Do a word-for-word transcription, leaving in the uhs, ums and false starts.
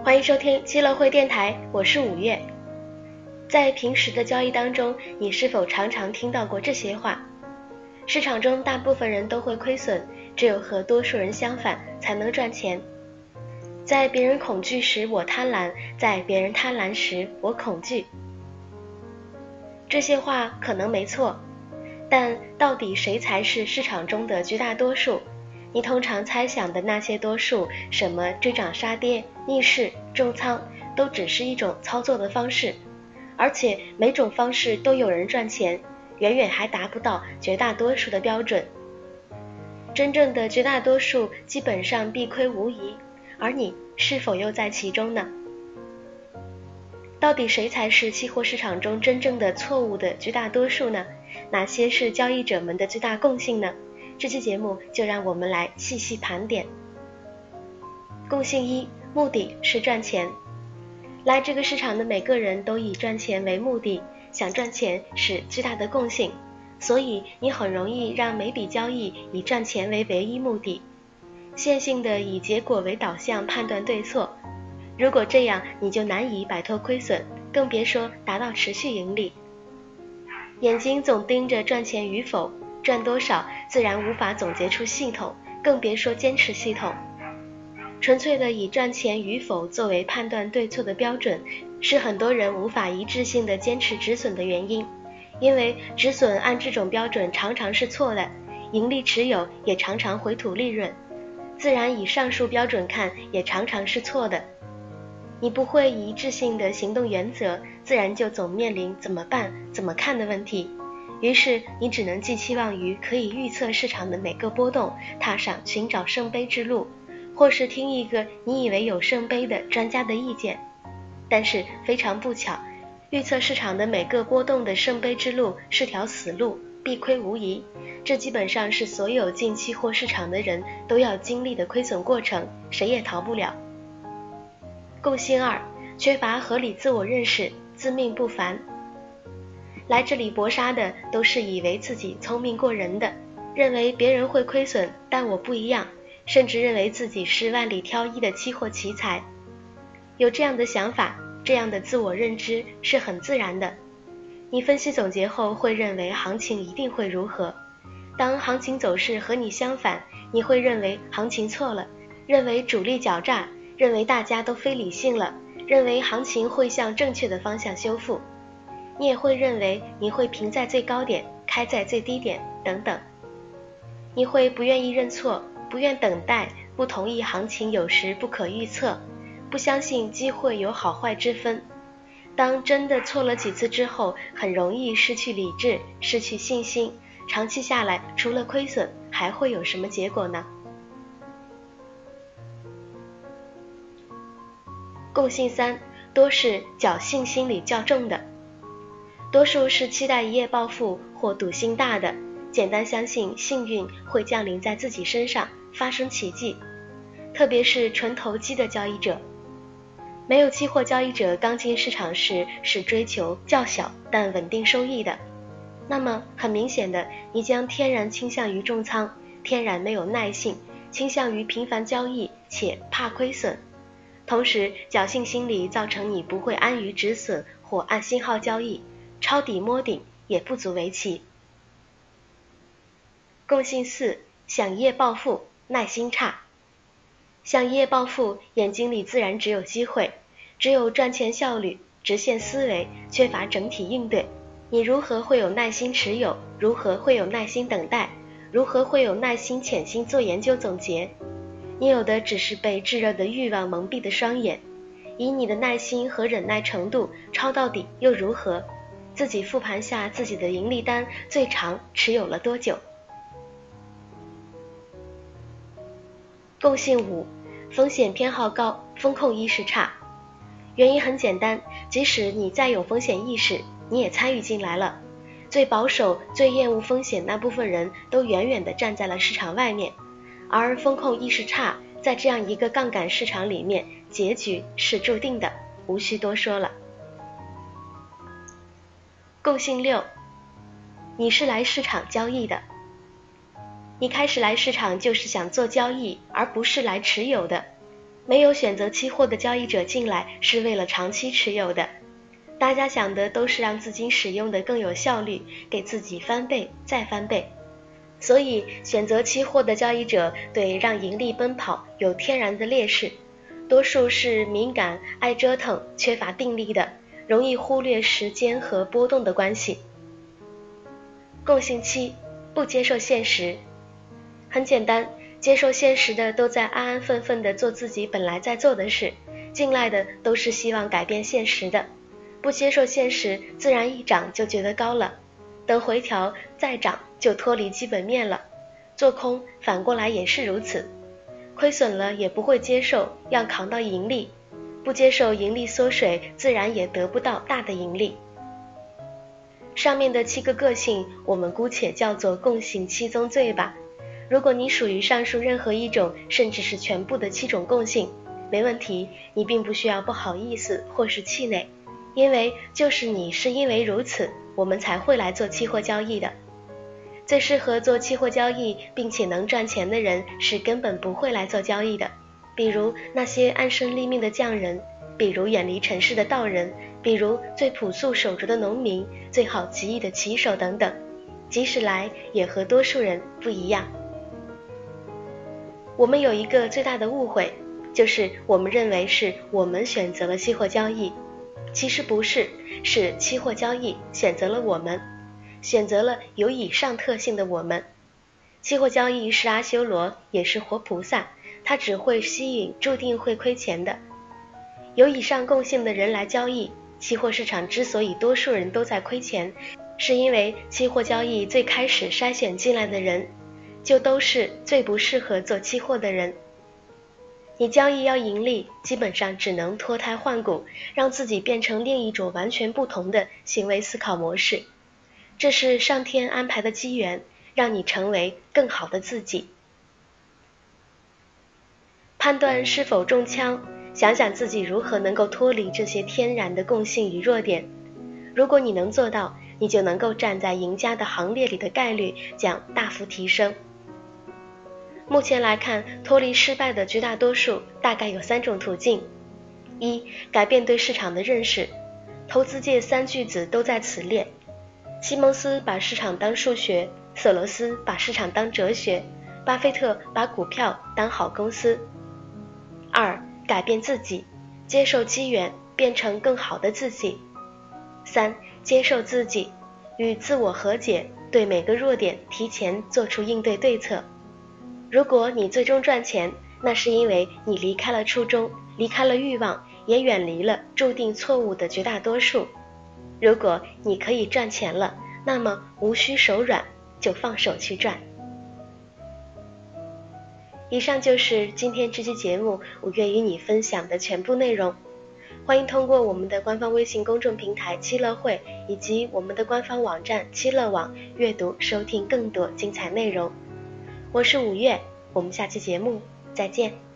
欢迎收听七乐会电台，我是五月。在平时的交易当中，你是否常常听到过这些话？市场中大部分人都会亏损，只有和多数人相反才能赚钱。在别人恐惧时我贪婪，在别人贪婪时我恐惧。这些话可能没错，但到底谁才是市场中的绝大多数？你通常猜想的那些多数，什么追涨杀跌、逆势、重仓，都只是一种操作的方式，而且每种方式都有人赚钱，远远还达不到绝大多数的标准。真正的绝大多数基本上必亏无疑，而你是否又在其中呢？到底谁才是期货市场中真正的错误的绝大多数呢？哪些是交易者们的最大共性呢？这期节目就让我们来细细盘点。共性一，目的是赚钱。来这个市场的每个人都以赚钱为目的，想赚钱是最大的共性，所以你很容易让每笔交易以赚钱为唯一目的，线性的以结果为导向判断对错。如果这样，你就难以摆脱亏损，更别说达到持续盈利。眼睛总盯着赚钱与否，赚多少自然无法总结出系统，更别说坚持系统。纯粹的以赚钱与否作为判断对错的标准，是很多人无法一致性的坚持止损的原因。因为止损按这种标准常常是错的，盈利持有也常常回吐利润，自然以上述标准看也常常是错的。你不会以一致性的行动原则，自然就总面临怎么办、怎么看的问题。于是你只能寄期望于可以预测市场的每个波动，踏上寻找圣杯之路，或是听一个你以为有圣杯的专家的意见。但是非常不巧，预测市场的每个波动的圣杯之路是条死路，必亏无疑。这基本上是所有进期货市场的人都要经历的亏损过程，谁也逃不了。共性二，缺乏合理自我认识，自命不凡。来这里搏杀的都是以为自己聪明过人的，认为别人会亏损，但我不一样，甚至认为自己是万里挑一的期货奇才。有这样的想法，这样的自我认知是很自然的。你分析总结后会认为行情一定会如何，当行情走势和你相反，你会认为行情错了，认为主力狡诈，认为大家都非理性了，认为行情会向正确的方向修复。你也会认为你会平在最高点，开在最低点等等。你会不愿意认错，不愿等待，不同意行情有时不可预测，不相信机会有好坏之分。当真的错了几次之后，很容易失去理智，失去信心，长期下来除了亏损还会有什么结果呢？共性三，多是侥幸心理较重的。多数是期待一夜暴富或赌性大的，简单相信幸运会降临在自己身上，发生奇迹。特别是纯投机的交易者，没有期货交易者刚进市场时是追求较小但稳定收益的。那么很明显的，你将天然倾向于重仓，天然没有耐性，倾向于频繁交易且怕亏损。同时侥幸心理造成你不会安于止损或按信号交易，抄底摸顶也不足为奇。共性四，想一夜暴富，耐心差。想一夜暴富，眼睛里自然只有机会，只有赚钱效率，直线思维，缺乏整体应对。你如何会有耐心持有？如何会有耐心等待？如何会有耐心潜心做研究总结？你有的只是被炙热的欲望蒙蔽的双眼。以你的耐心和忍耐程度，抄到底又如何？自己复盘下自己的盈利单最长持有了多久？共性五，风险偏好高，风控意识差。原因很简单，即使你再有风险意识，你也参与进来了。最保守、最厌恶风险那部分人都远远地站在了市场外面，而风控意识差，在这样一个杠杆市场里面，结局是注定的，无需多说了。共性六，你是来市场交易的。你开始来市场就是想做交易，而不是来持有的。 没有选择期货的交易者进来是为了长期持有的，大家想的都是让资金使用的更有效率，给自己翻倍再翻倍。所以选择期货的交易者对让盈利奔跑有天然的劣势，多数是敏感、爱折腾、缺乏定力的，容易忽略时间和波动的关系。共性七，不接受现实。很简单，接受现实的都在安安分分地做自己本来在做的事，进来的都是希望改变现实的。不接受现实，自然一涨就觉得高了，等回调再涨就脱离基本面了。做空反过来也是如此，亏损了也不会接受，要扛到盈利，不接受盈利缩水，自然也得不到大的盈利。上面的七个个性，我们姑且叫做共性七宗罪吧。如果你属于上述任何一种，甚至是全部的七种共性，没问题，你并不需要不好意思或是气馁，因为就是你是因为如此，我们才会来做期货交易的。最适合做期货交易并且能赚钱的人是根本不会来做交易的，比如那些安身立命的匠人，比如远离尘世的道人，比如最朴素守着的农民，最好奇异的棋手等等，即使来也和多数人不一样。我们有一个最大的误会，就是我们认为是我们选择了期货交易，其实不是，是期货交易选择了我们，选择了有以上特性的我们。期货交易是阿修罗，也是活菩萨，它只会吸引注定会亏钱的。有以上共性的人来交易，期货市场之所以多数人都在亏钱，是因为期货交易最开始筛选进来的人，就都是最不适合做期货的人。你交易要盈利，基本上只能脱胎换骨，让自己变成另一种完全不同的行为思考模式。这是上天安排的机缘，让你成为更好的自己。判断是否中枪，想想自己如何能够脱离这些天然的共性与弱点。如果你能做到，你就能够站在赢家的行列里的概率将大幅提升。目前来看，脱离失败的绝大多数大概有三种途径：一、改变对市场的认识，投资界三巨子都在此列。西蒙斯把市场当数学，索罗斯把市场当哲学，巴菲特把股票当好公司。二、改变自己，接受机缘，变成更好的自己。三、接受自己，与自我和解，对每个弱点提前做出应对对策。如果你最终赚钱，那是因为你离开了初衷，离开了欲望，也远离了注定错误的绝大多数。如果你可以赚钱了，那么无需手软，就放手去赚。以上就是今天这期节目五月与你分享的全部内容。欢迎通过我们的官方微信公众平台七乐会以及我们的官方网站七乐网阅读收听更多精彩内容。我是五月，我们下期节目再见。